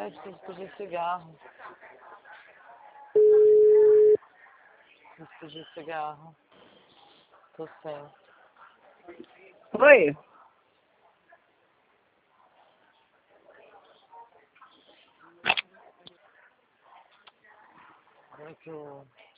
Ai, preciso pedir cigarro. Preciso pedir cigarro. Tô sem. Oi. Como é que eu...